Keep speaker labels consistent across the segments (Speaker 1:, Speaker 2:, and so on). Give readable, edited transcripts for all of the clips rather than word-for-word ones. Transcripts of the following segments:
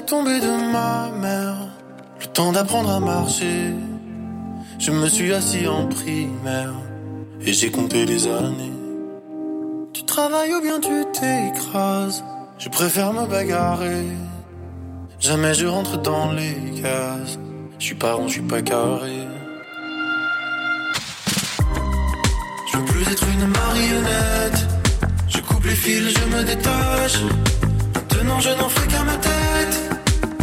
Speaker 1: tombée de ma mère, le temps d'apprendre à marcher. Je me suis assis en primaire et j'ai compté les années. Tu travailles ou bien tu t'écrases, je préfère me bagarrer. Jamais je rentre dans les cases, je suis pas rond, je suis pas carré. Je veux plus être une marionnette, je coupe les fils, je me détache. Maintenant je n'en fais qu'à ma tête.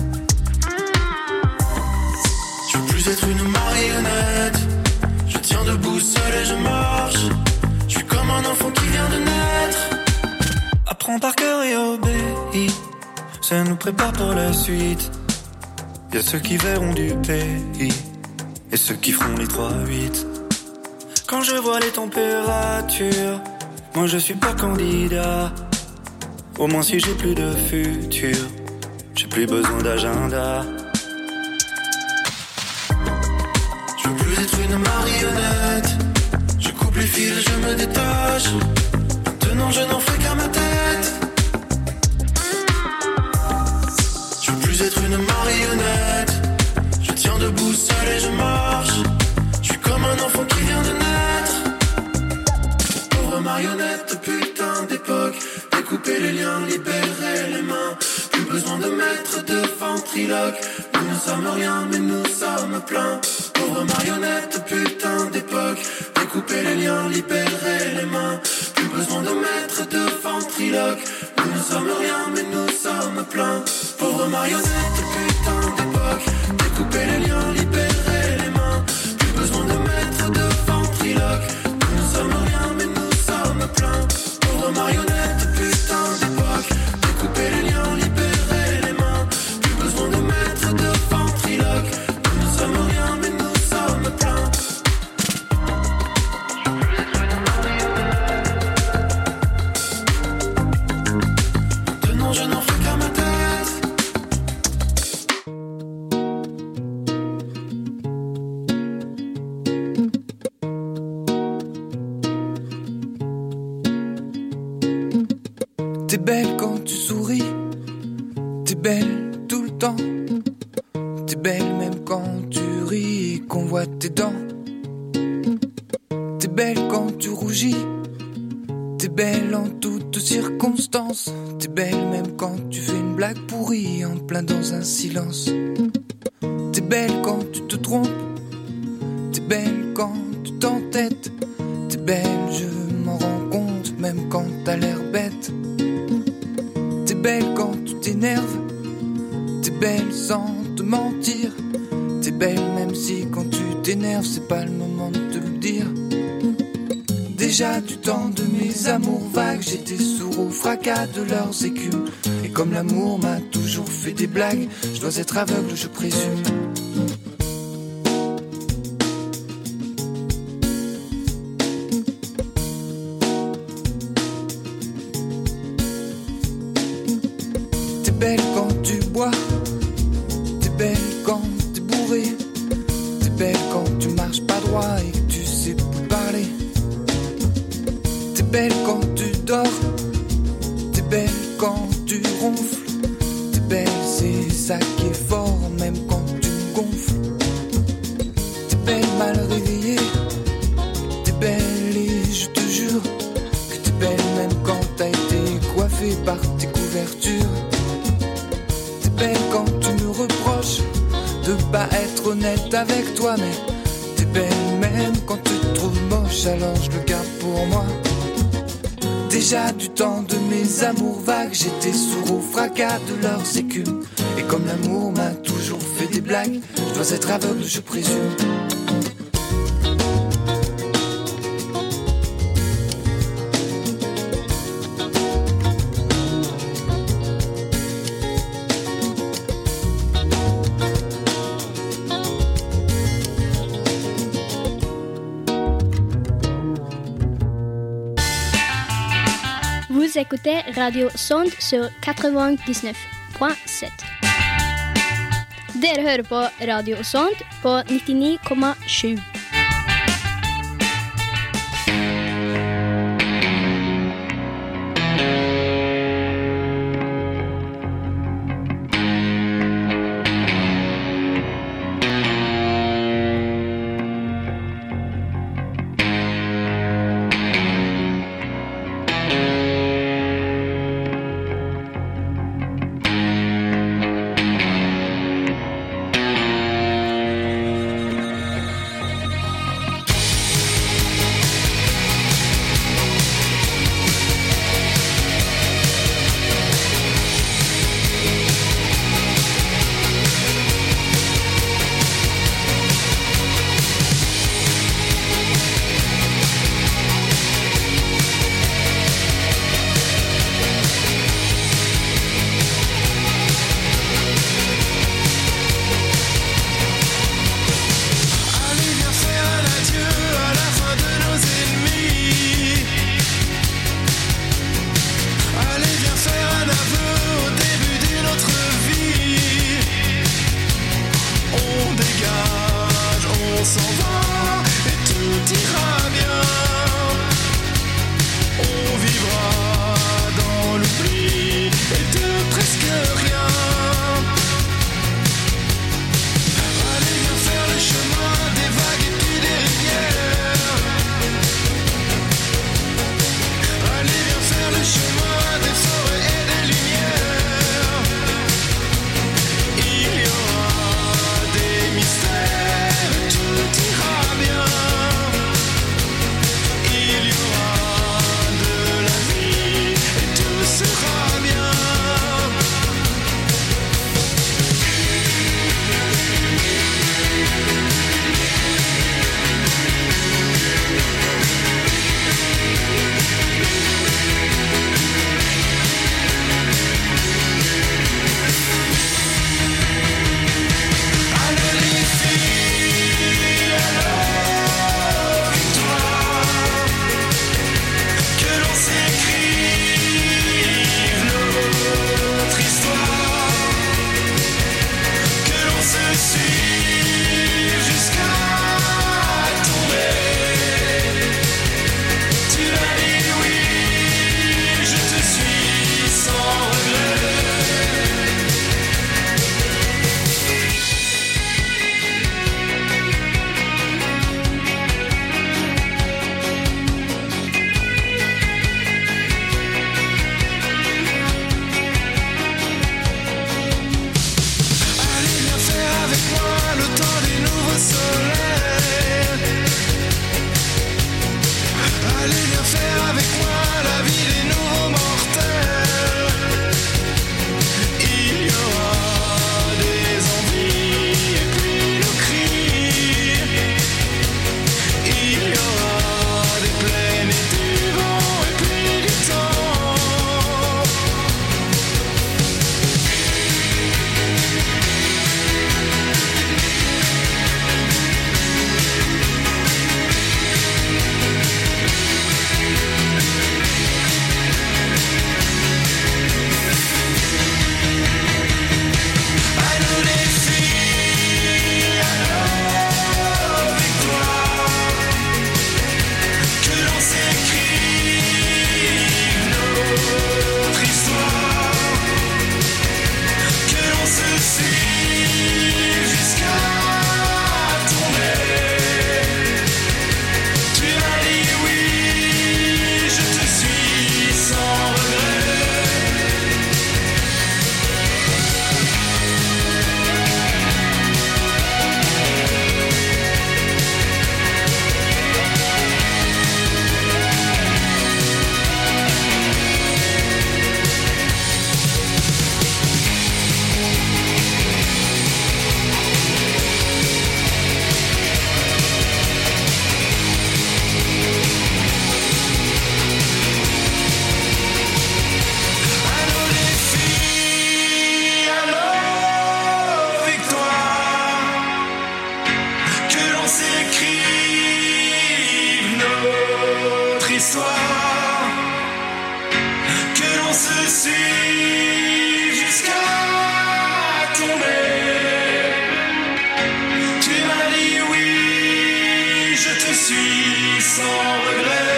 Speaker 1: Je veux plus être une marionnette, je tiens debout seul et je marche. Je suis comme un enfant qui vient de naître. Apprends par cœur et obéis, ça nous prépare pour la suite. Y'a ceux qui verront du pays et ceux qui feront les 3-8. Quand je vois les températures, moi je suis pas candidat. Au moins si j'ai plus de futur, j'ai plus besoin d'agenda. Je veux plus être une marionnette, je coupe les fils, je me détache. Maintenant je n'en fais qu'à ma tête. Je veux plus être une marionnette, je tiens debout seul et je marche. Je suis comme un enfant qui vient de naître. Pauvre marionnette, putain d'époque, découper les liens, libérer les mains. Plus besoin de mettre de ventriloque. Nous ne sommes rien mais nous sommes pleins. Pauvre marionnette, putain d'époque, découper les liens, libérer les mains. Plus besoin de mettre de ventriloque. Nous ne sommes rien mais nous sommes pleins. Pauvre marionnette, putain d'époque, découper les liens, libérer les mains. Plus besoin de mettre de ventriloque. Nous ne sommes rien mais nous sommes pleins. Pauvre marionnette, putain d'époque, découper les liens, libérer les mains. Plus besoin de mettre de ventriloque. Nous ne sommes rien mais nous sommes pleins. Maintenant je n'en fais qu'à ma tête.
Speaker 2: T'es belle quand tu souris, t'es belle tout le temps. T'es belle même quand tu ris et qu'on voit tes dents. T'es belle quand tu rougis, t'es belle en toutes circonstances. T'es belle même quand tu fais une blague pourrie en plein dans un silence. T'es belle quand tu te trompes, t'es belle quand tu t'entêtes. T'es belle, je m'en rends compte, même quand t'as l'air bête. T'es belle quand tu t'énerves, t'es belle sans te mentir. T'es belle même si quand tu t'énerves, c'est pas le moment de te le dire. Déjà du temps de mes amours vagues, j'étais sourd au fracas de leurs écumes. Et comme l'amour m'a toujours fait des blagues, je dois être aveugle, je présume. T'es belle quand tu bois, t'es belle quand t'es bourré. T'es belle quand tu marches pas droit et que tu sais plus parler. T'es belle quand tu dors, t'es belle quand tu ronfles. T'es belle, c'est ça qui est fort, même quand tu me gonfles. T'es belle mal réveillée, t'es belle et je te jure que t'es belle même quand t'as été coiffée par tes couvertures. T'es belle quand tu me reproches de pas être honnête avec toi, mais t'es belle même quand tu te trouves moche, alors je le garde pour moi. Déjà du temps de mes amours vagues, j'étais sourd au fracas de leurs écumes. Et comme l'amour m'a toujours fait des blagues, je dois être aveugle, je présume.
Speaker 3: Vous écoutez Radio Sonde sur 99,7. Dere hører på Radio Sonde på 99,7.
Speaker 1: s'en va et tout ira bien. On vivra dans l'oubli et de presque rien. Allez, viens faire le chemin des vagues et puis des rivières. Allez, viens faire le chemin des forêts et des lumières. Il y aura des mystères, tout ira bien. Il y aura de la vie et tout sera bien. Allez les filles, alors victoire, que l'on s'écrive notre histoire, que l'on se suive jusqu'à tomber. Tu m'as dit oui, je te suis sans regret. Allez, viens faire avec moi le temps des nouveaux soleils. Allez, viens faire avec moi la vie des nouveaux mortels. Il y aura des envies et puis nos cris. Il y aura des plaines et du vent et puis du temps. À nous les filles, alors victoire, que l'on s'écrive notre histoire, que l'on se suive jusqu'à tomber. Tu m'as dit oui, je te suis sans regret. À nous les filles, alors victoire, que l'on s'écrive notre histoire, que l'on se suive jusqu'à tomber. Tu m'as dit oui, je te suis sans regret.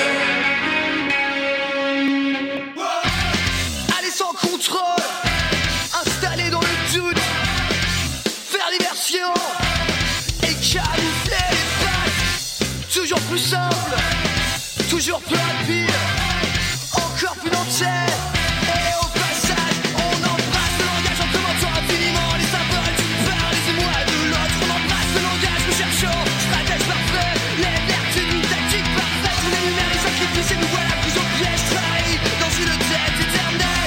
Speaker 4: Aller sans contrôle, installé dans le doute, faire diversion et camoufler les pattes. Toujours plus simple, toujours plus rapide, encore plus entier. Et au passage, on embrasse le langage en commentant infiniment les symboles d'une part, les émois de l'autre. On embrasse le langage, nous cherchons stratège parfait, les vertus d'une tactique parfaite. On énumère les sacrifices et nous voilà plus au piège, trahis dans une dette éternelle.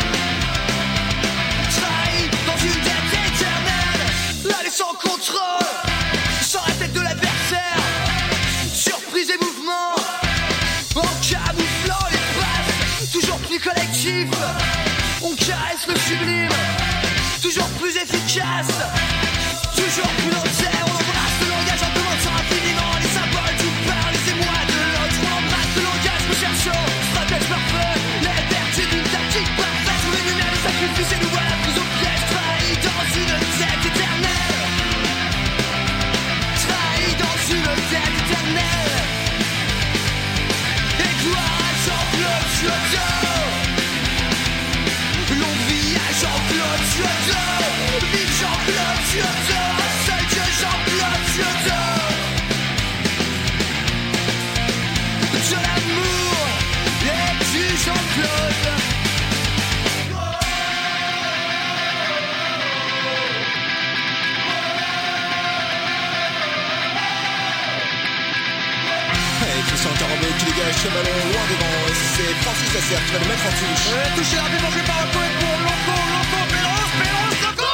Speaker 4: Trahi dans une dette éternelle. Aller sans contrôle, sans la tête de l'adversaire. Surprise et mouvement, en camouflant les passes. Toujours plus collectif, on caresse le sublime. Toujours plus efficace, toujours plus entier. On embrasse le langage en commentant infiniment les symboles d'une part, les émois de l'autre. On embrasse le langage, nous cherchons stratège parfait, les vertus d'une tactique parfaite. On énumère les sacrifices et nous voilà plus au piège, trahis dans une dette éternelle. Trahi d'une tête éternelle. Et gloire à Jean-Claude Suazo. Longue vie à Jean-Claude Suazo. Vive Jean-Claude Suazo. Seul Dieu Jean-Claude Suazo. De l'amour et du Jean-Claude.
Speaker 5: Qui dégage ce ballon loin devant, c'est Francis Lasserre qui va le mettre en touche.
Speaker 4: Touché rapidement joué par un poète pour Loco, Péros, Loco.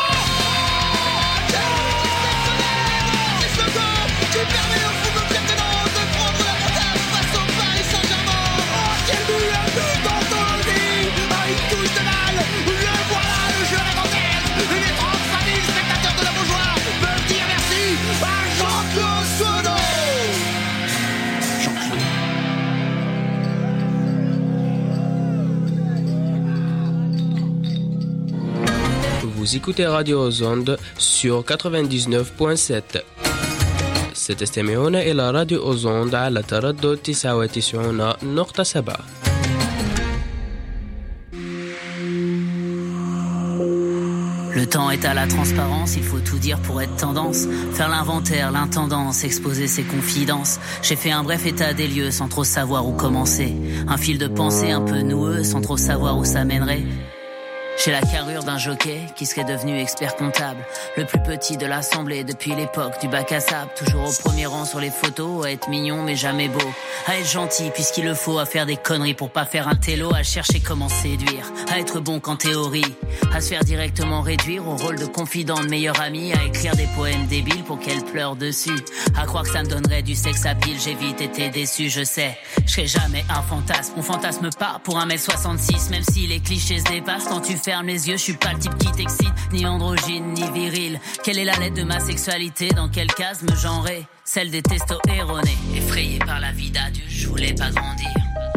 Speaker 4: C'est Loco qui permet au football permanent de prendre l'avantage face au Paris Saint-Germain. Oh, quel but, un but d'Anthony. Une touche de balle, le voilà, le jeu à la grandesse. Les 35 000 spectateurs de la Beaujoire peuvent dire merci à Jean-Claude Suazo.
Speaker 6: Vous écoutez Radio Ozonde sur 99.7. ستستمعون إلى راديو أوزوند على تردد 99.7.
Speaker 7: Le temps est à la transparence, il faut tout dire pour être tendance. Faire l'inventaire, l'intendance, exposer ses confidences. J'ai fait un bref état des lieux sans trop savoir où commencer. Un fil de pensée un peu noueux sans trop savoir où ça mènerait. J'ai la carrure d'un jockey qui serait devenu expert comptable. Le plus petit de l'assemblée depuis l'époque du bac à sable. Toujours au premier rang sur les photos, à être mignon mais jamais beau. À être gentil puisqu'il le faut, à faire des conneries pour pas faire un télo. À chercher comment séduire, à être bon qu'en théorie. À se faire directement réduire au rôle de confident de meilleur ami. À écrire des poèmes débiles pour qu'elle pleure dessus. À croire que ça me donnerait du sexe à pile, j'ai vite été déçu, je sais. Je serai jamais un fantasme, on fantasme pas pour 1m66. Même si les clichés se dépassent quand tu fermes les yeux, je suis pas le type qui t'excite, ni androgyne, ni viril. Quelle est la lettre de ma sexualité, dans quelle case me genrer? Celle des testo-héronés. Effrayé par la vie d'adulte, je voulais pas grandir.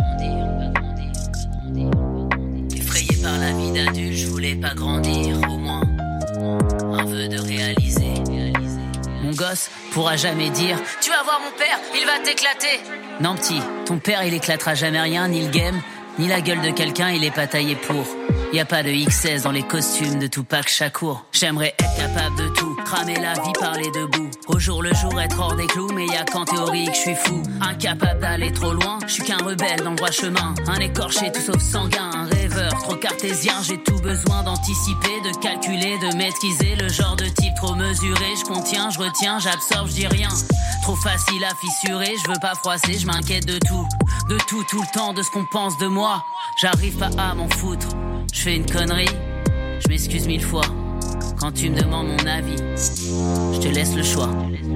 Speaker 7: Effrayé par la vie d'adulte, je voulais pas grandir. Au moins, un vœu de réaliser. Mon gosse pourra jamais dire « Tu vas voir mon père, il va t'éclater !» Non petit, ton père il éclatera jamais rien, ni le game, ni la gueule de quelqu'un, il est pas taillé pour. Y a pas de XS dans les costumes de Tupac Shakur. J'aimerais être capable de tout, cramer la vie, parler debout. Au jour le jour, être hors des clous, mais y a qu'en théorie que je suis fou. Incapable d'aller trop loin, je suis qu'un rebelle dans le droit chemin. Un écorché tout sauf sanguin, un rêveur trop cartésien. J'ai tout besoin d'anticiper, de calculer, de maîtriser. Le genre de type trop mesuré, je contiens, je retiens, j'absorbe, je dis rien. Trop facile à fissurer, je veux pas froisser, je m'inquiète de tout. De tout, tout le temps, de ce qu'on pense de moi. J'arrive pas à m'en foutre. Je fais une connerie, je m'excuse 1000 fois. Quand tu me demandes mon avis, je te laisse le choix.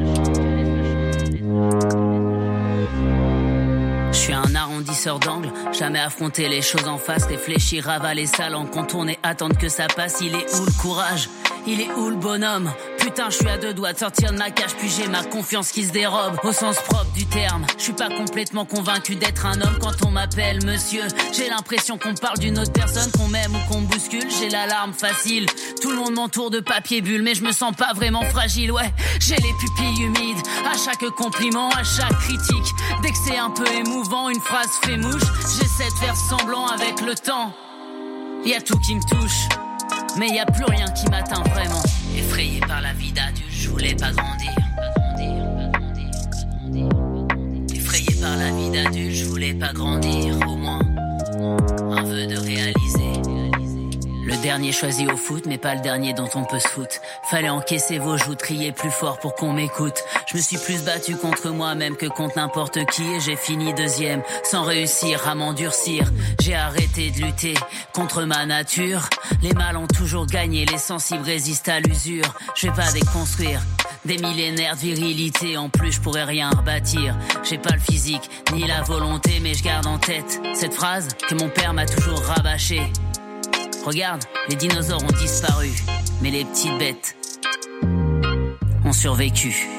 Speaker 7: Je suis un arrondisseur d'angle, jamais affronter les choses en face, réfléchir, ravaler ça, langue contourner, attendre que ça passe. Il est où le courage? Il est où le bonhomme? Putain, je suis à deux doigts de sortir de ma cage, puis j'ai ma confiance qui se dérobe au sens propre du terme. Je suis pas complètement convaincu d'être un homme quand on m'appelle monsieur. J'ai l'impression qu'on parle d'une autre personne, qu'on m'aime ou qu'on me bouscule. J'ai l'alarme facile, tout le monde m'entoure de papier bulle, mais je me sens pas vraiment fragile, ouais. J'ai les pupilles humides, à chaque compliment, à chaque critique. Dès que c'est un peu émouvant, une phrase fait mouche. J'essaie de faire semblant avec le temps. Y a tout qui me touche, mais y a plus rien qui m'atteint vraiment. Effrayé par la vie d'adulte, je voulais pas grandir. Effrayé par la vie d'adulte, je voulais pas grandir. Au moins, un vœu de réaliser. Le dernier choisi au foot, mais pas le dernier dont on peut se foutre. Fallait encaisser vos joues, trier plus fort pour qu'on m'écoute. Je me suis plus battu contre moi-même que contre n'importe qui. Et j'ai fini deuxième, sans réussir à m'endurcir. J'ai arrêté de lutter contre ma nature. Les mâles ont toujours gagné, les sensibles résistent à l'usure. Je vais pas déconstruire des millénaires de virilité. En plus je pourrais rien rebâtir. J'ai pas le physique, ni la volonté, mais je garde en tête cette phrase que mon père m'a toujours rabâchée. Regarde, les dinosaures ont disparu, mais les petites bêtes ont survécu.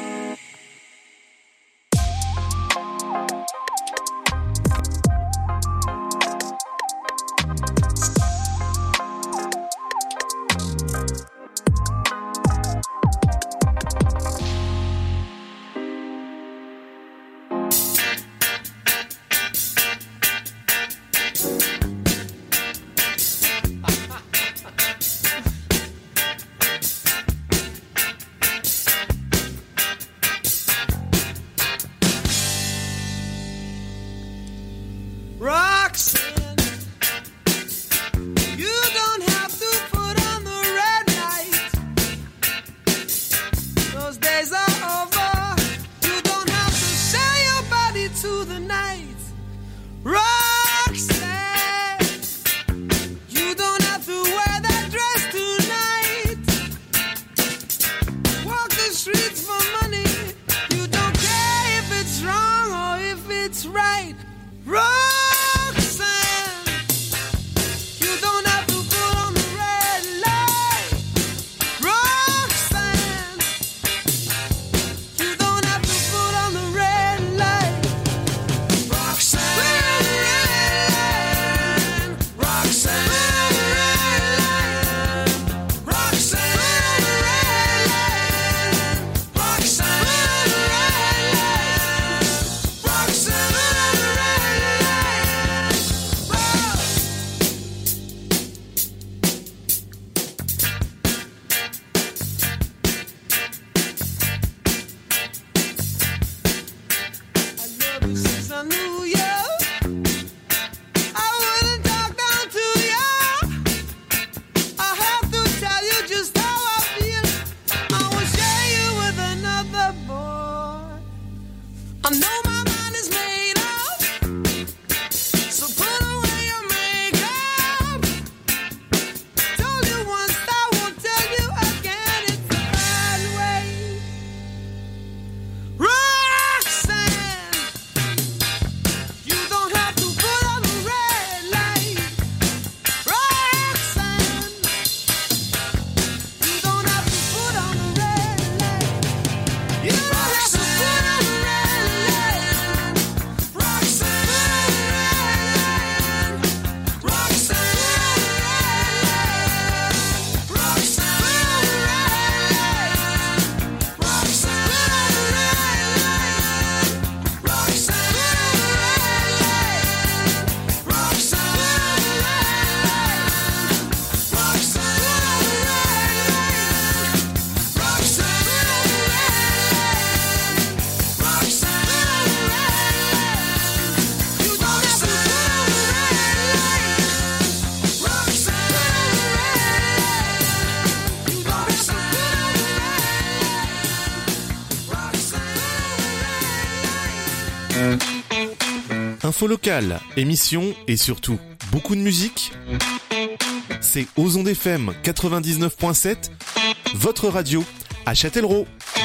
Speaker 8: Info locale, émissions et surtout beaucoup de musique. C'est Aux Ondes FM 99.7, votre radio à Châtellerault.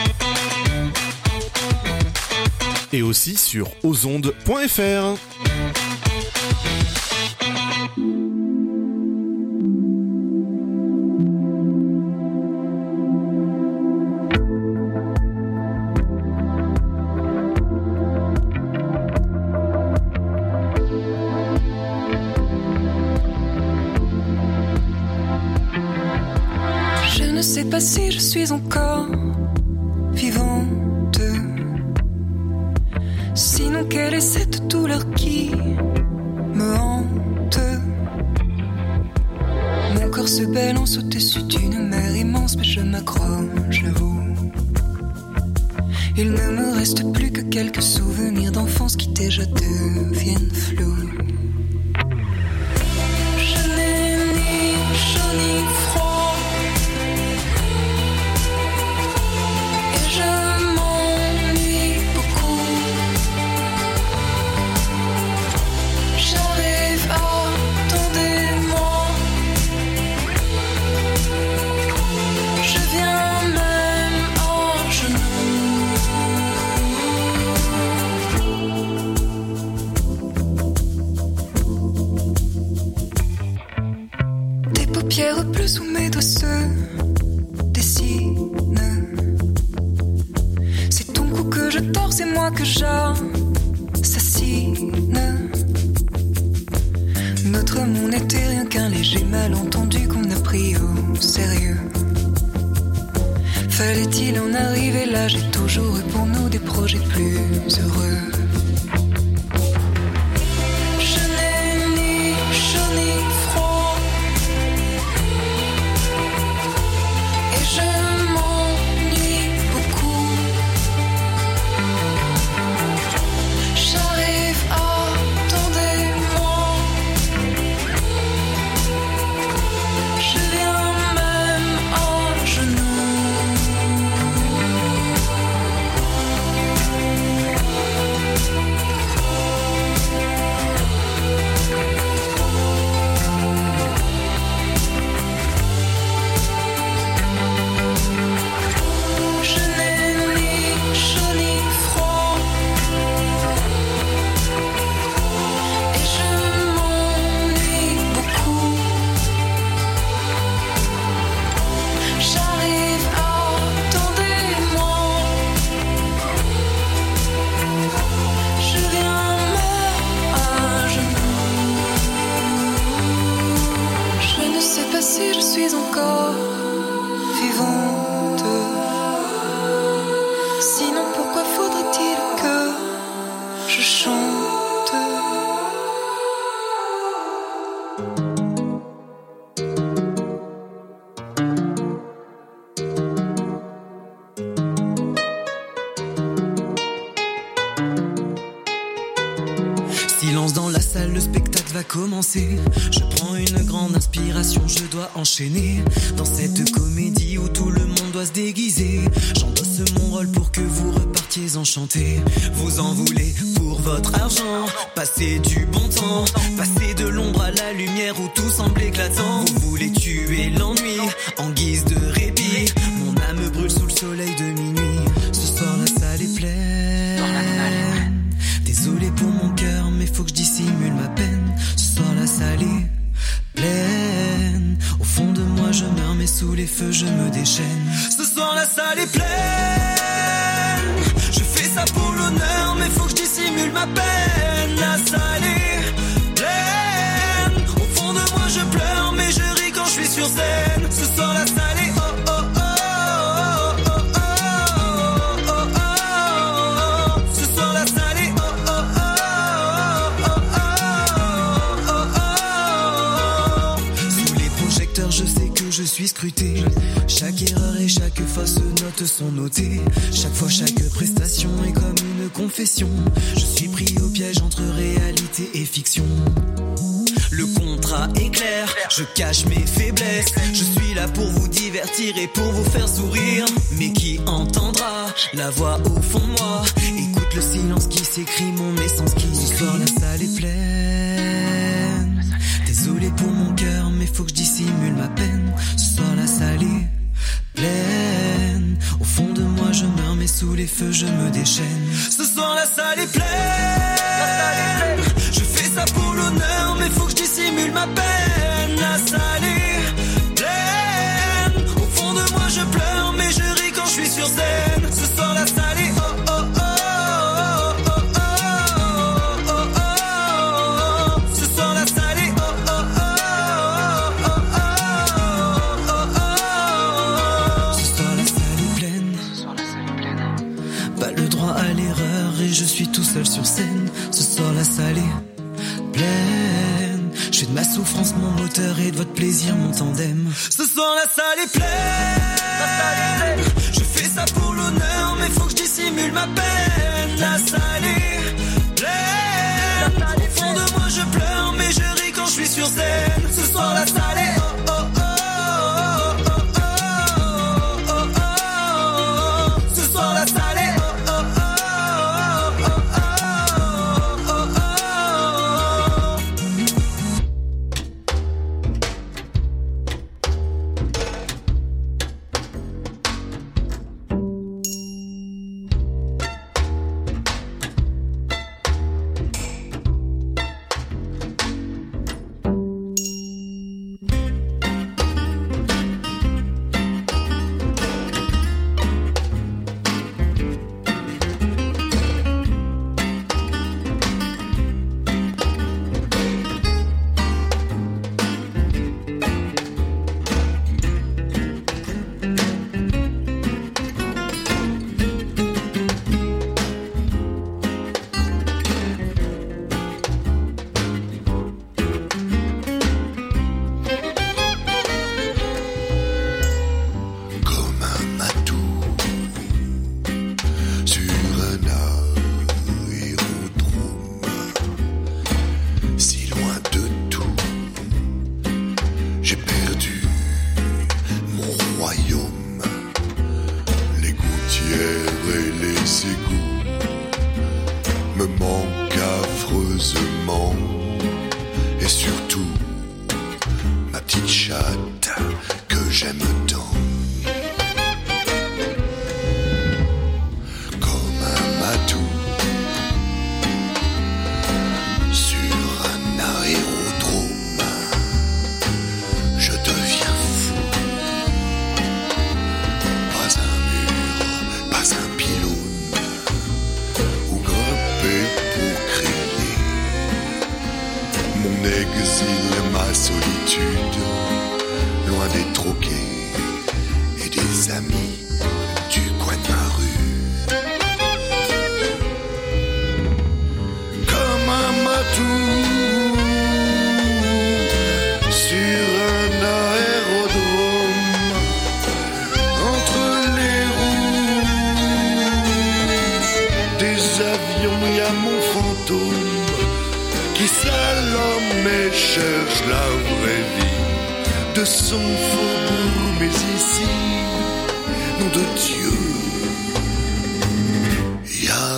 Speaker 8: Et aussi sur ausondes.fr.
Speaker 2: Je ne sais pas si je suis encore vivante. Sinon, quelle est cette douleur qui me hante? Mon corps se balance au-dessus d'une mer immense, mais je m'accroche à vous. Il ne me reste plus que quelques souvenirs d'enfance qui déjà deviennent flous. Je n'ai ni chaud ni froid, et je m'ennuie beaucoup. J'arrive, attendez-moi. Je viens même à genoux. Des paupières bleues sous mes doigts se dessinent. C'est ton cou que je tords, c'est moi que j'assassine. Notre monde n'était rien qu'un léger malentendu qu'on a pris au sérieux. Fallait-il en arriver là? J'ai toujours eu pour nous des projets plus heureux. Je n'ai ni chaud ni froid, et je m'ennuie beaucoup. J'arrive, attendez-moi. Je viens même à genoux. Je n'ai ni chaud ni froid, et je m'ennuie beaucoup. J'arrive, attendez-moi. Je viens même à genoux. Je ne sais pas si je suis encore vivante. Sinon, pourquoi faudrait-il que je chante?
Speaker 9: Silence dans la salle, le spectacle va commencer. Je prends une grande inspiration, je dois enchaîner. Dans cette comédie où tout le monde doit se déguiser, j'endosse mon rôle pour que vous repartiez quartiers enchantés. Vous en voulez pour votre argent, passer du bon temps, passer de l'ombre à la lumière où tout semble éclatant. Vous voulez tuer l'ennui en guise de répit. Mon âme brûle sous le soleil de minuit. Ce soir la salle est pleine. Désolé pour mon cœur, mais faut que je dissimule ma peine. Ce soir la salle est pleine. Au fond de moi je meurs, mais sous les feux je me déchaîne. Ce soir la salle est pleine. Je fais ça pour l'honneur, mais faut que je dissimule ma peine. La salle est pleine. Au fond de moi je pleure, mais je ris quand je suis sur scène. Ce soir la salle est oh oh oh oh oh oh oh oh oh. Ce soir la salle est oh oh oh oh oh oh oh. Sous les projecteurs je sais que je suis scruté. Chaque erreur et chaque fausse note sont notées. Chaque fois, chaque prestation est comme une confession. Je suis pris au piège entre réalité et fiction. Le contrat est clair, je cache mes faiblesses. Je suis là pour vous divertir et pour vous faire sourire. Mais qui entendra la voix au fond de moi? Écoute le silence qui s'écrit, mon essence qui ce soir la salle est pleine. Désolé pour mon cœur, mais faut que je dissimule ma peine. Ce soir la salle est pleine. Au fond de moi je meurs, mais sous les feux je me déchaîne. Ce soir la salle est pleine. Je fais ça pour l'honneur, mais faut que je dissimule ma peine. La salle est pleine. Au fond de moi je pleure, mais je ris quand je suis sur scène. Ce soir la salle est oh oh oh oh oh oh oh oh. Ce soir la salle est oh oh oh oh oh oh oh. Ce soir la salle est pleine. Pas le droit à l'erreur et je suis tout seul sur scène. Ce soir la salle est pleine. Je fais de ma souffrance mon moteur et de votre plaisir mon tandem. Ce soir la salle est pleine. Je fais ça pour l'honneur, mais faut que je dissimule ma peine. La salle est pleine. Au fond de moi je pleure, mais je ris quand je suis sur scène. Ce soir la salle est oh oh oh oh oh oh oh oh. Ce soir la salle est oh oh oh oh oh oh oh.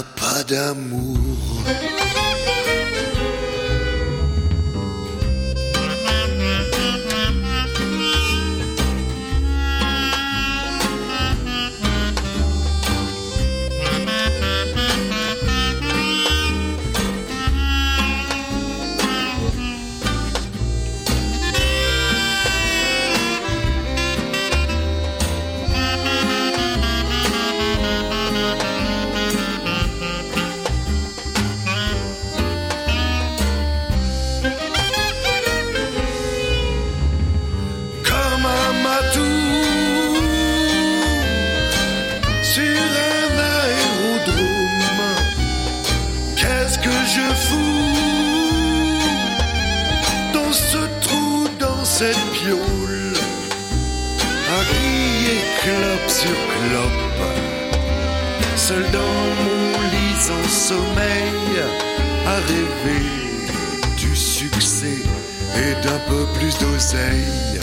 Speaker 1: pas d'amour. Cette piole à crier clope sur clope, seul dans mon lit sans sommeil, à rêver du succès et d'un peu plus d'oseille.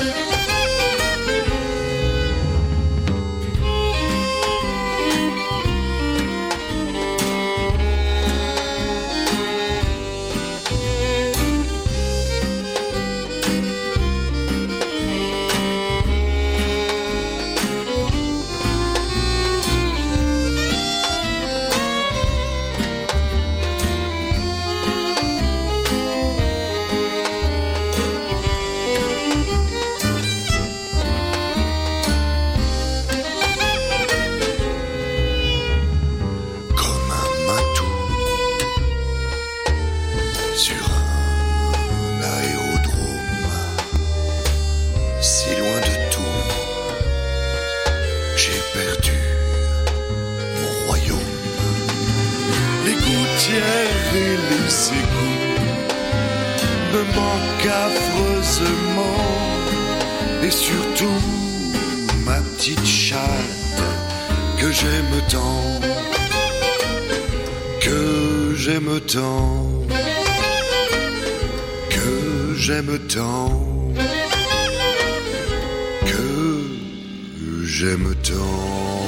Speaker 1: Et surtout ma petite chatte que j'aime tant, que j'aime tant, que j'aime tant, que j'aime tant.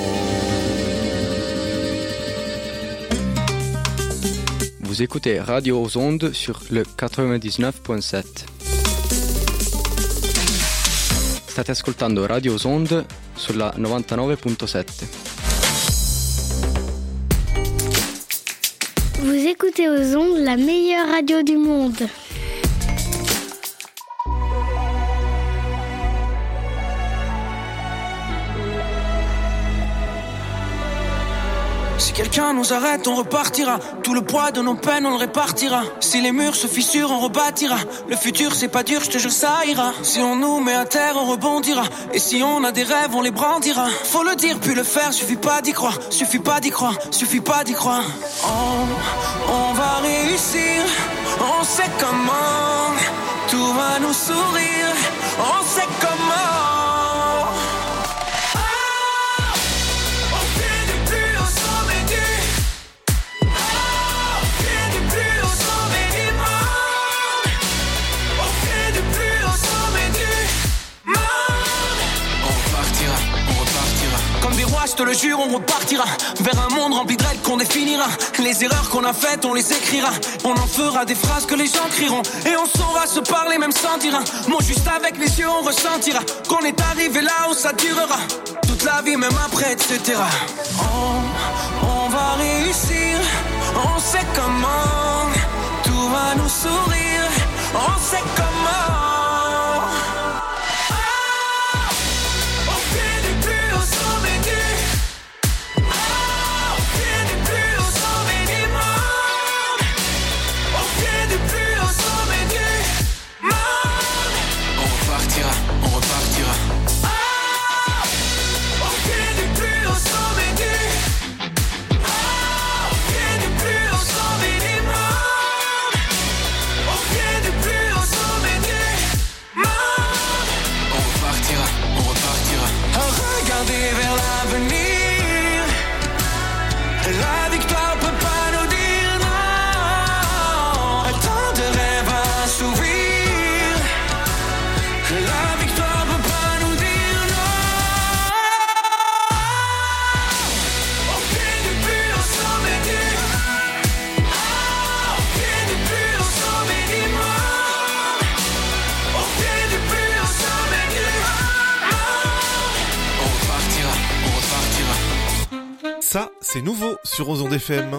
Speaker 10: Vous écoutez Radio aux Ondes sur le 99.7. State ascoltando Radio aux Ondes sulla 99.7.
Speaker 3: Vous écoutez aux Ondes, la meilleure radio du monde.
Speaker 11: Si quelqu'un nous arrête, on repartira. Tout le poids de nos peines, on le répartira. Si les murs se fissurent, on rebâtira. Le futur, c'est pas dur, je te jure, ça ira. Si on nous met à terre, on rebondira. Et si on a des rêves, on les brandira. Faut le dire, puis le faire, suffit pas d'y croire. Suffit pas d'y croire, suffit pas d'y croire. On va réussir, on sait comment. Tout va nous sourire, on sait comment. Je te le jure, on repartira vers un monde rempli de règles qu'on définira. Les erreurs qu'on a faites, on les écrira. On en fera des phrases que les gens crieront. Et on saura se parler même sans dire un mot. Juste avec les yeux, on ressentira qu'on est arrivé là où ça durera toute la vie, même après, etc. On va réussir, on sait comment. Tout va nous sourire, on sait comment. Sommet
Speaker 8: C'est nouveau sur Ozon FM.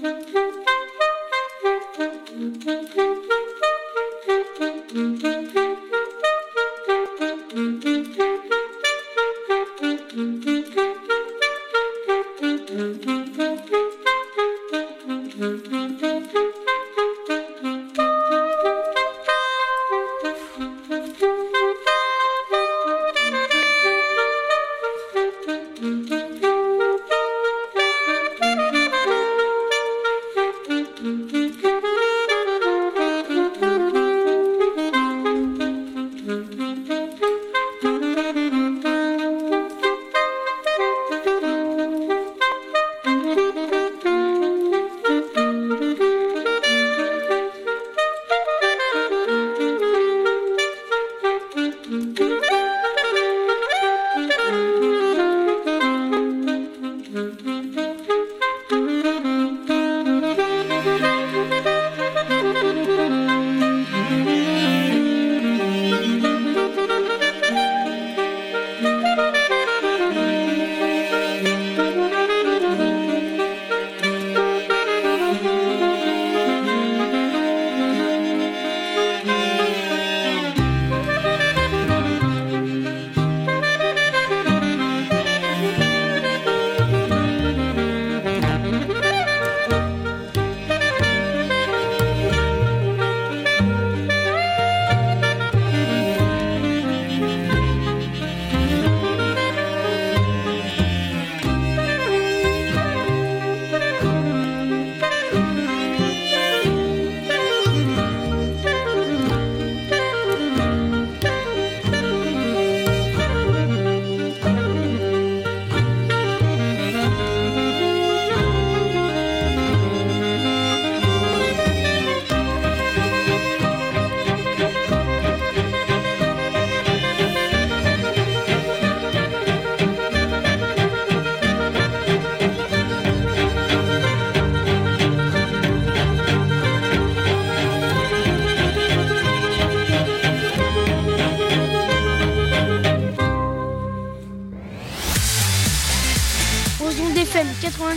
Speaker 12: Ozon FM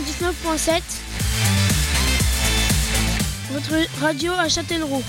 Speaker 12: 99.7, votre radio à Châtellerault.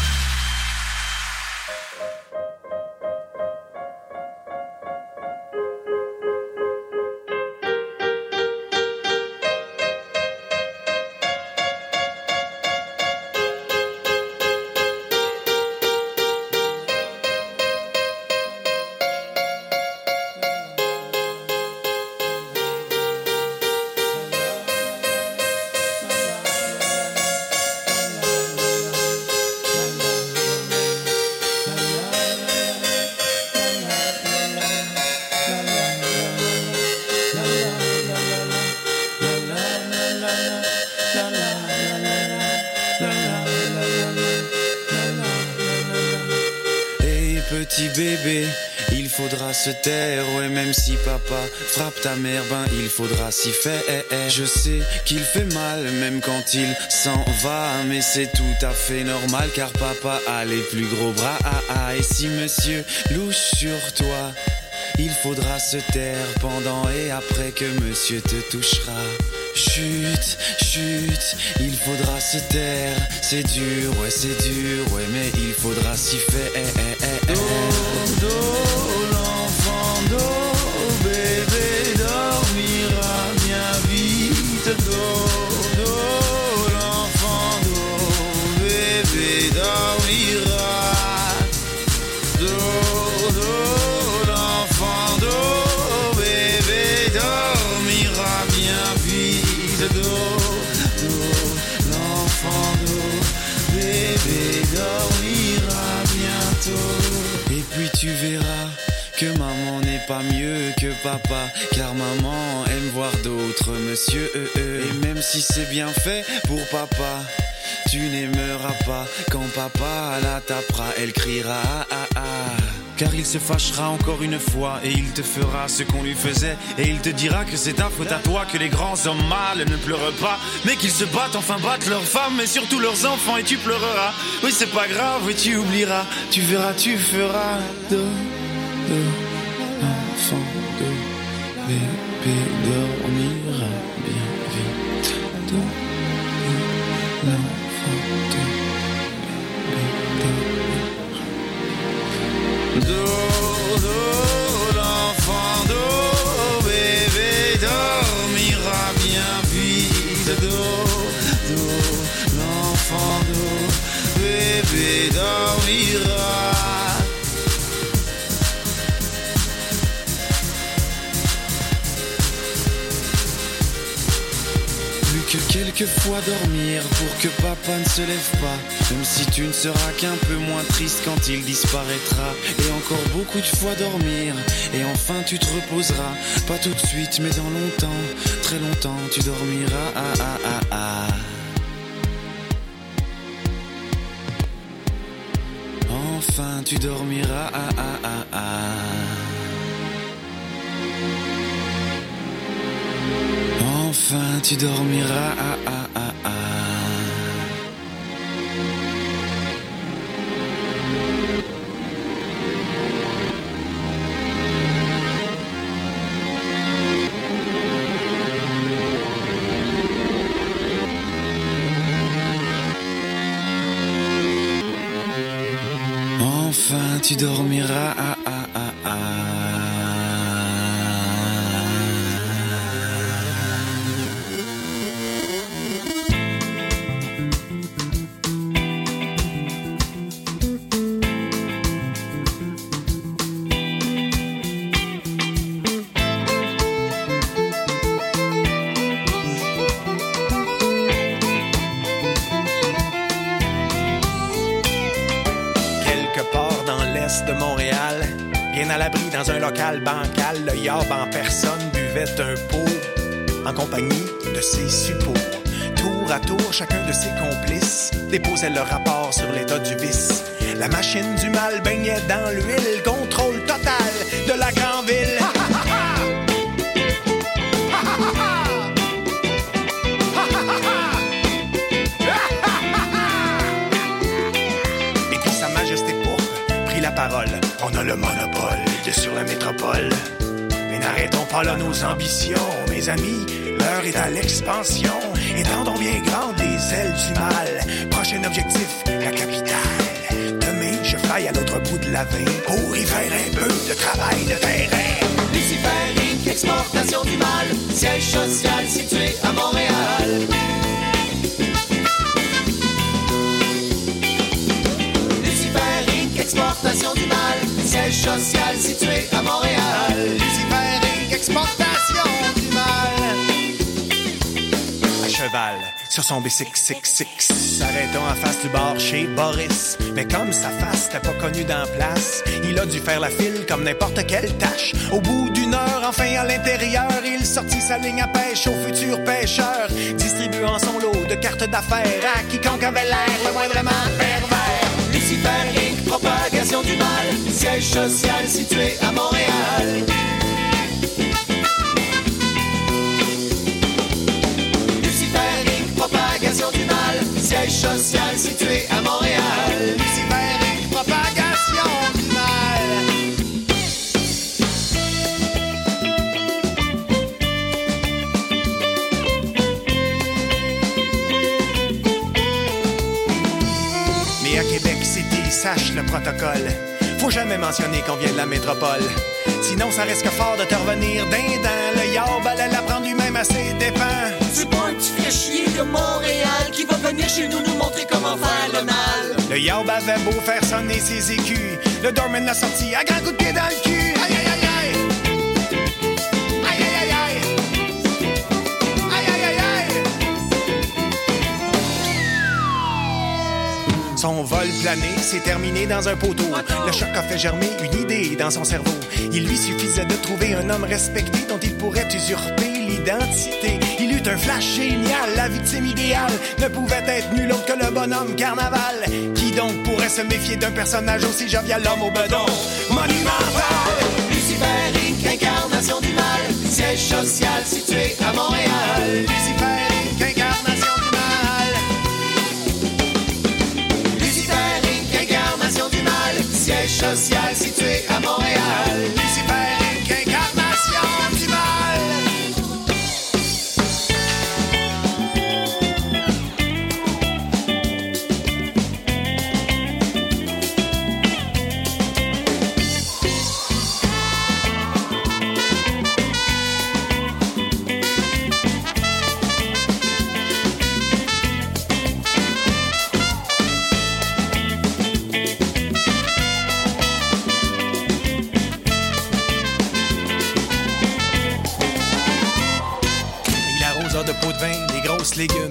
Speaker 13: Petit bébé, il faudra se taire, ouais, même si papa frappe ta mère, ben il faudra s'y faire. Je sais qu'il fait mal, même quand il s'en va, mais c'est tout à fait normal, car papa a les plus gros bras. Et si monsieur louche sur toi, il faudra se taire pendant et après que monsieur te touchera. Chut, chut, il faudra se taire. C'est dur, ouais, mais il faudra s'y faire. Do, l'enfant, do, bébé dormira bien vite. Do, l'enfant, do, bébé dormira. Do, l'enfant, do, bébé dormira bien vite. Do, l'enfant, do, bébé dormira bientôt. Et puis tu verras que maman n'est pas mieux que papa, car maman aime voir d'autres monsieur. Et même si c'est bien fait pour papa, tu n'aimeras pas quand papa la tapera, elle criera car il se fâchera encore une fois et il te fera ce qu'on lui faisait. Et il te dira que c'est ta faute à toi, que les grands hommes mâles ne pleurent pas, mais qu'ils se battent, enfin battent leurs femmes et surtout leurs enfants, et tu pleureras. Oui, c'est pas grave, et tu oublieras. Tu verras, tu feras do, enfant, do, bébé dormira bien vite. L'enfant d'eau, bébé dormira bien vite. L'enfant d'eau, bébé dormira. Que quelques fois dormir pour que papa ne se lève pas. Même si tu ne seras qu'un peu moins triste quand il disparaîtra. Et encore beaucoup de fois dormir. Et enfin tu te reposeras. Pas tout de suite mais dans longtemps. Très longtemps tu dormiras. Enfin tu dormiras. Enfin tu dormiras. Enfin tu dormiras.
Speaker 14: De Montréal, bien à l'abri dans un local bancal, le yab en personne buvait un pot en compagnie de ses suppôts. Tour à tour, chacun de ses complices déposait leur rapport sur l'état du vice. La machine du mal baignait dans l'huile, contrôle total de la grande ville. Et puis sa majesté la parole. On a le monopole sur la métropole. Mais n'arrêtons pas là nos ambitions, mes amis. L'heure est à l'expansion. Étendons bien grandes les ailes du mal. Prochain objectif, la capitale. Demain, je fly à l'autre bout de la veine pour y faire un peu de travail de terrain.
Speaker 15: Lucifer Inc. Exportation du mal. Siège social situé à Montréal. Exportation du mal, siège social situé à Montréal.
Speaker 14: Lucifer Inc. Exportation du mal. À cheval, sur son B666, s'arrêtant en face du bar chez Boris. Mais comme sa face n'était pas connue dans place, il a dû faire la file comme n'importe quelle tâche. Au bout d'une heure, enfin à l'intérieur, il sortit sa ligne à pêche aux futurs pêcheurs, distribuant son lot de cartes d'affaires à quiconque avait l'air le moindrement pervers.
Speaker 15: Lucifer Inc. Propagation du mal, siège social situé à Montréal. Lucifer Inc. Propagation du mal, siège social situé à Montréal.
Speaker 14: Lucifer Inc. Propagation du mal. Mais à Québec City, sache le protocole. Faut jamais mentionner qu'on vient de la métropole. Sinon, ça risque fort de te revenir dindin. Le yab allait l'apprendre lui-même à ses dépens.
Speaker 15: C'est pas un petit fraîchier de Montréal qui va venir chez nous nous montrer comment faire le mal.
Speaker 14: Le yab avait beau faire sonner ses écus, le doorman l'a sorti à grands coups de pied dans le cul. Aïe, aïe, aïe, aïe. Aïe, aïe, aïe, aïe. Aïe, aïe, aïe, aïe. Son vol plané s'est terminé dans un poteau. Le choc a fait germer une idée dans son cerveau. Il lui suffisait de trouver un homme respecté dont il pourrait usurper l'identité. Il eut un flash génial, la victime idéale ne pouvait être nul autre que le bonhomme Carnaval. Qui donc pourrait se méfier d'un personnage aussi jovial, l'homme au bedon monumental?
Speaker 15: Lucifer Inc. Incarnation du mal, siège social situé à Montréal.
Speaker 14: Lucifer Inc. Incarnation du mal.
Speaker 15: Lucifer Inc. Incarnation du mal, siège social situé à Montréal.
Speaker 14: Lucifer Inc. Incarnation du mal.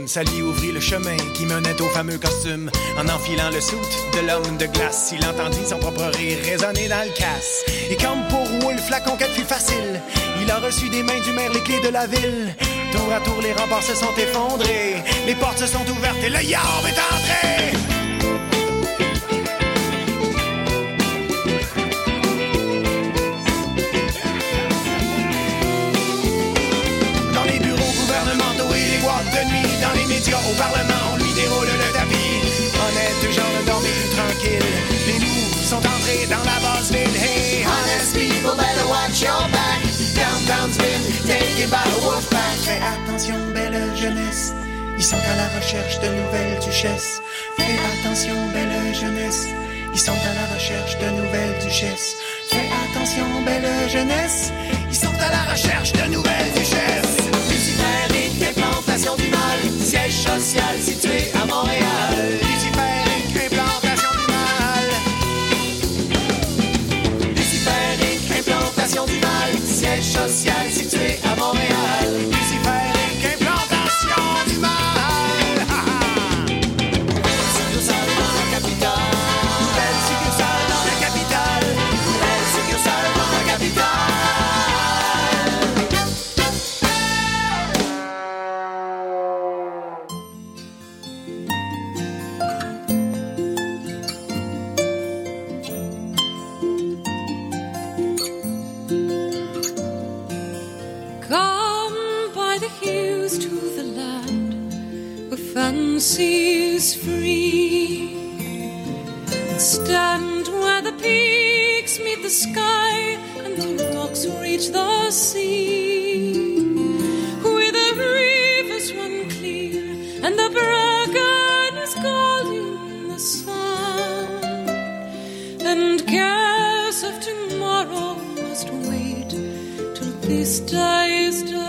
Speaker 14: Sally ouvrit le chemin qui menait au fameux costume. En enfilant le soute de l'homme de glace, il entendit son propre rire résonner dans le casse. Et comme pour Wolf, la conquête fut facile. Il a reçu des mains du maire les clés de la ville. Tour à tour, les remparts se sont effondrés. Les portes se sont ouvertes et le Yarb est entré. Dans les bureaux gouvernementaux et les boîtes de nuit, dans les médias, au Parlement, on lui déroule le tapis. Honnête gens ne dormaient plus tranquille. Les loups sont entrés dans la basse ville. Hey,
Speaker 15: honest people, better watch your back. Downtown's been taken by a wolf pack.
Speaker 14: Fais attention, belle jeunesse. Ils sont à la recherche de nouvelles duchesses. Fais attention, belle jeunesse. Ils sont à la recherche de nouvelles duchesses. Fais attention, belle jeunesse. Ils sont à la recherche de nouvelles duchesses.
Speaker 15: Luciférique, implantation du mal. Siège social situé à Montréal.
Speaker 14: Luciférique, implantation du mal.
Speaker 15: Luciférique, implantation du mal. Siège social situé à Montréal.
Speaker 14: Luciférique, implantation du mal.
Speaker 15: Succursale dans la capitale.
Speaker 14: Nouvelle succursale dans la capitale.
Speaker 15: Nouvelle succursale dans la capitale.
Speaker 16: Fancy is free. Stand where the peaks meet the sky and the rocks reach the sea. Where the rivers run clear and the bracken is gold in the sun. And cares of tomorrow must wait till this day is done.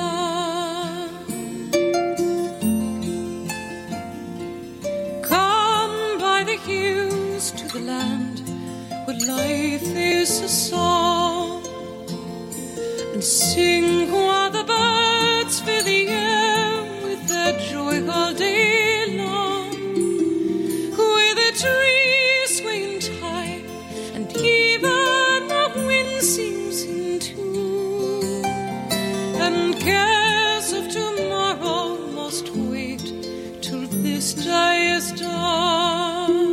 Speaker 16: To the land where life is a song, and sing while the birds fill the air with their joy all day long. Where the trees sway in time and even the wind sings in tune, and cares of tomorrow must wait till this day is done.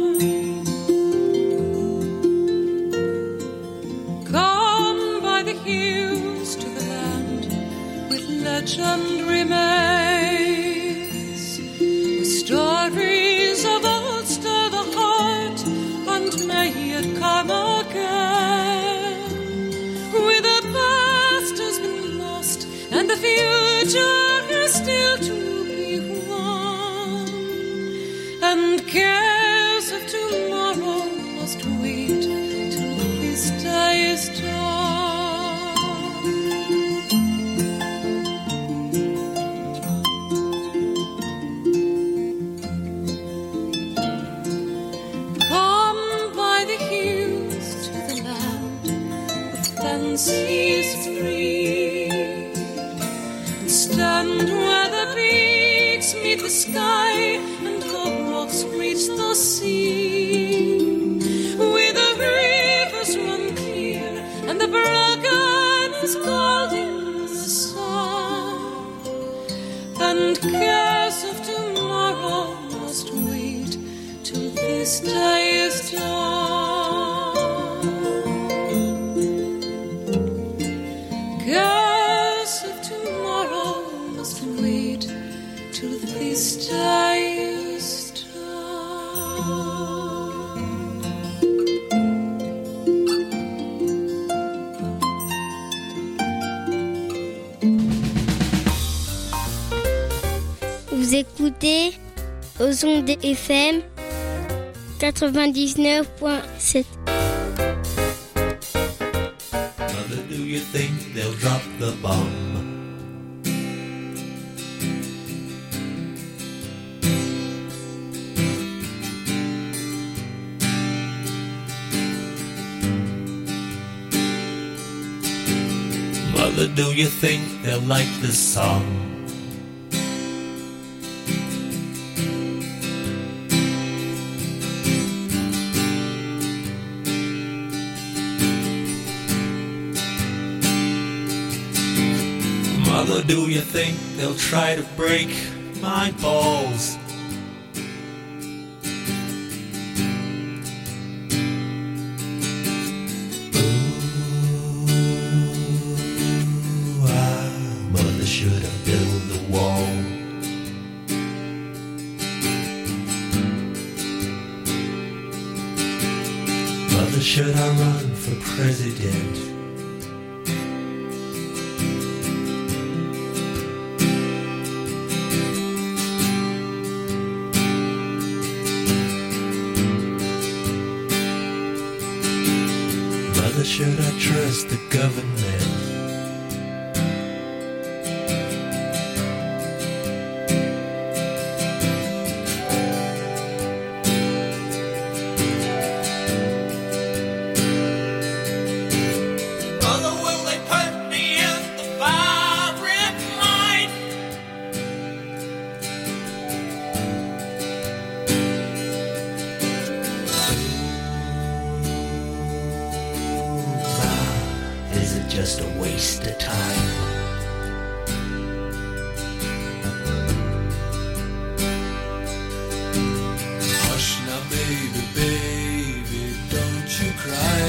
Speaker 16: Legend remains, with stories of old stir the heart, and may it come again. Where the past has been lost, and the future is still to be won, and cares of tomorrow must wait till this day is done. Seas free, and stand where the peaks meet the sky and the rocks reach the sea. Where the rivers run clear and the bracken is gold in the sun, and cares of tomorrow must wait till this day is done. Cares of tomorrow must wait till this day is done.
Speaker 3: Vous écoutez aux ondes FM 99.7.
Speaker 1: Do you think they'll drop the bomb? Mother, do you think they'll like this song?
Speaker 17: Mother, do you think they'll try to break my balls?
Speaker 1: Mother should have built the wall. Mother, should I run for president? Mother, should I trust the government?
Speaker 17: Mother, will they put me in the firing line?
Speaker 1: Is it just a waste of time?
Speaker 17: Hush now, baby, baby, don't you cry.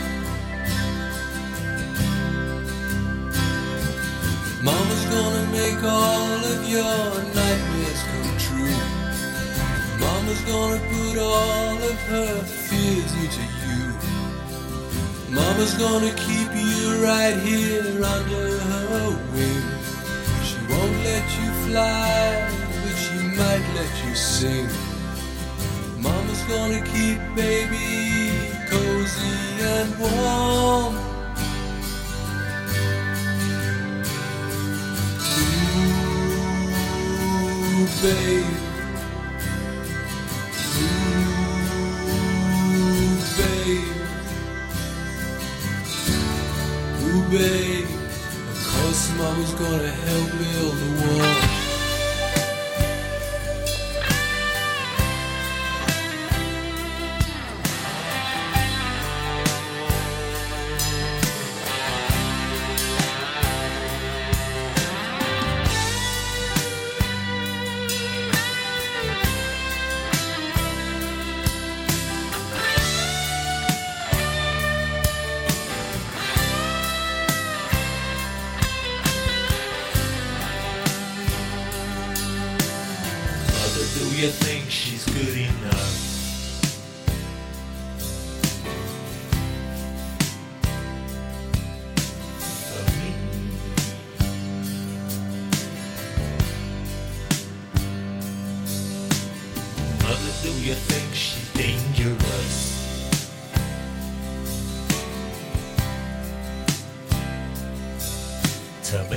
Speaker 17: Mama's gonna make all of your nightmares come true. Mama's gonna put all of her fears into you. Mama's gonna keep you right here under her wing. She won't let you fly, but she might let you sing. Mama's gonna keep baby cozy and warm. Ooh, babe. Ooh, babe. Ooh, babe. Of course Mama's gonna help build the wall. Mother, do you think she's good enough? For me? Mother, do you think she's dangerous? To me?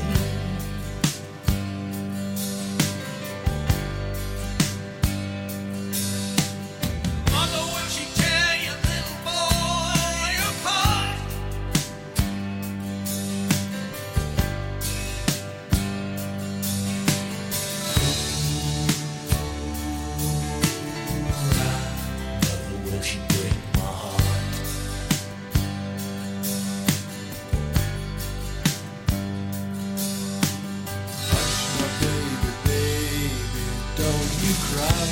Speaker 17: Mother, will she tear your little boy apart? Mother, will she break my heart? Hush now, baby, baby, don't you cry.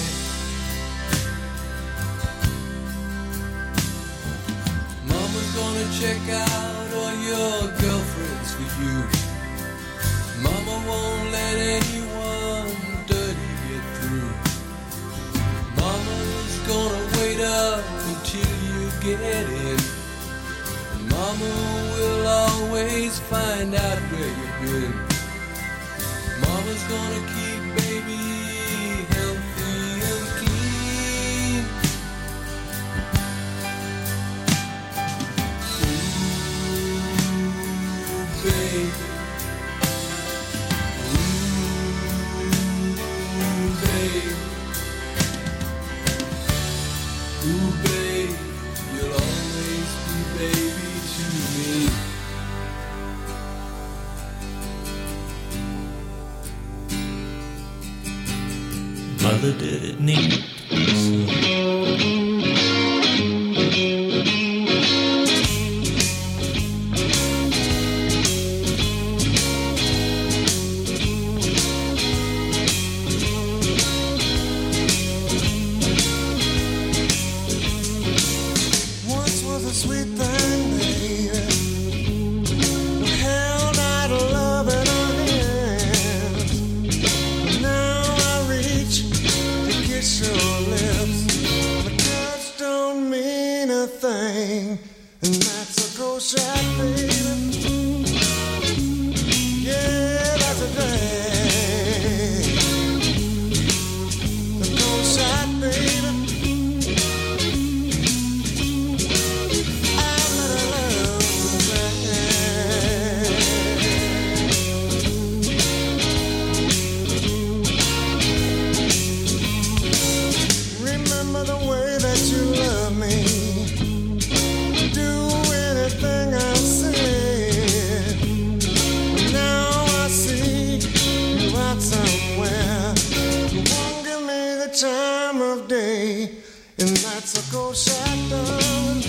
Speaker 17: Mama's gonna check out all your girlfriends for you. Mama won't let anyone dirty get through. Mama's gonna wait up until you get in. Mama will always find out where you've been. Mama's gonna keep baby healthy and clean. Ooh, baby. Ooh, baby. Ooh, baby, you'll always be baby to me. Mother, did it need
Speaker 13: lips. My touch don't mean a thing, and that's a ghost shot, baby. Yeah, that's a thing. A ghost shot, baby. Time of day, and that's a ghost shot, darling.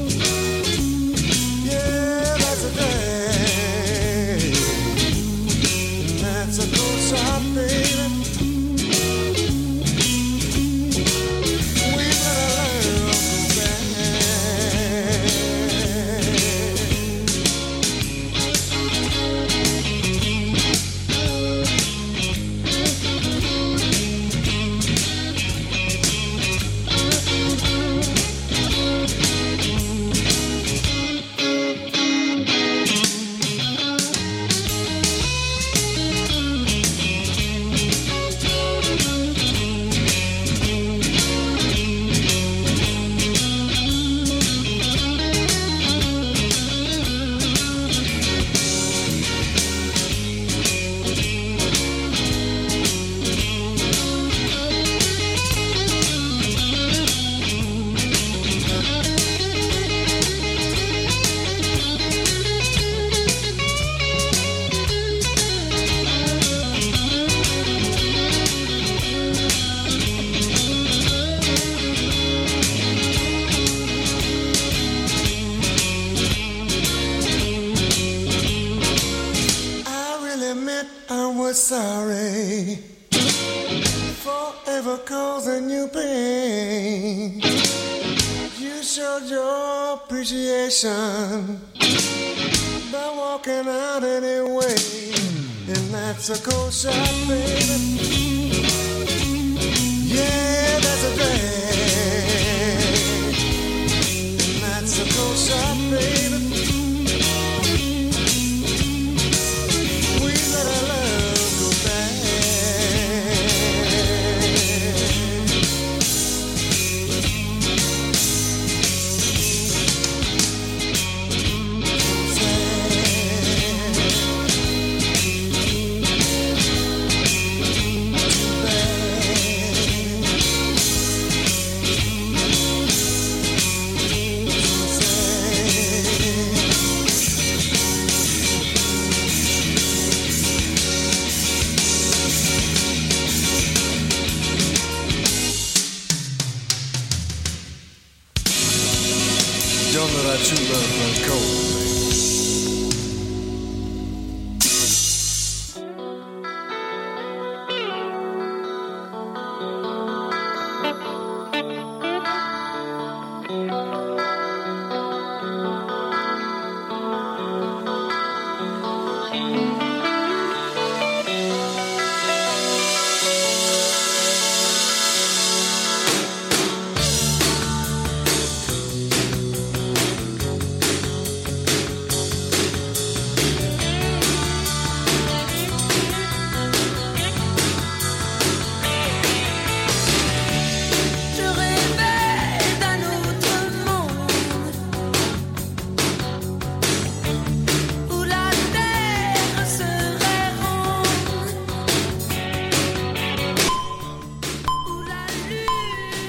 Speaker 13: Yeah, that's a day, and that's a ghost shot, baby. We better learn to sorry for ever causing you pain. You showed your appreciation by walking out anyway, and that's a cold shot, baby. Yeah, that's a thing, and that's a cold shot, baby. We better love go back. John Rachula Falcone.